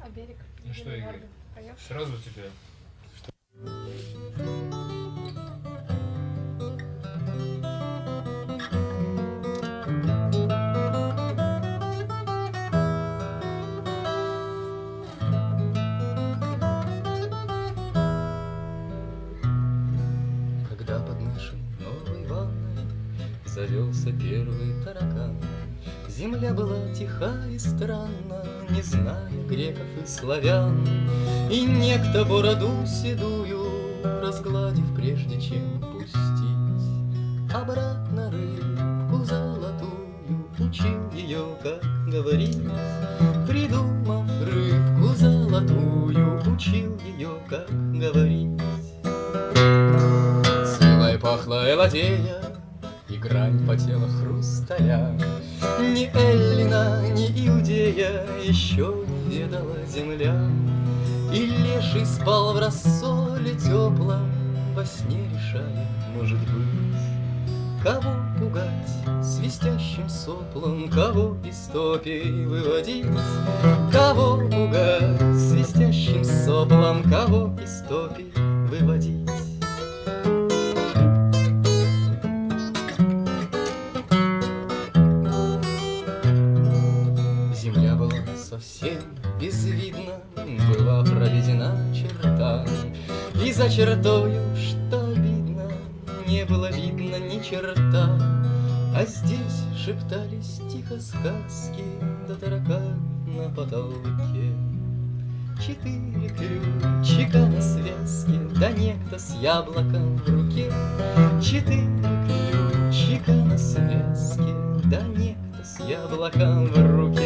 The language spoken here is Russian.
А берег? Ну что, Игорь, Поехали. сразу тебя. Когда под нашей новой ванной завелся первый таракан, земля была тиха и странна, не зная греков и славян. И некто бороду седую, разгладив, прежде чем пустить обратно рыбку золотую, учил ее, как говорить. Придумав рыбку золотую, учил ее, как говорить. Свела и пахла элодея, и грань потела хрусталя. Ни Эллина, ни Иудея еще не ведала земля. И леший спал в рассоле теплом, во сне решая, может быть, кого пугать свистящим соплом, кого из топей выводить, кого пугать свистящим соплом, кого из топей выводить. Земля была совсем безвидна, была проведена черта, и за чертою, что видно, не было видно ни черта. А здесь шептались тихо сказки, да таракан на потолке. 4 ключика на связке, да некто с яблоком в руке. 4 ключика на связке, да некто с яблоком в руке.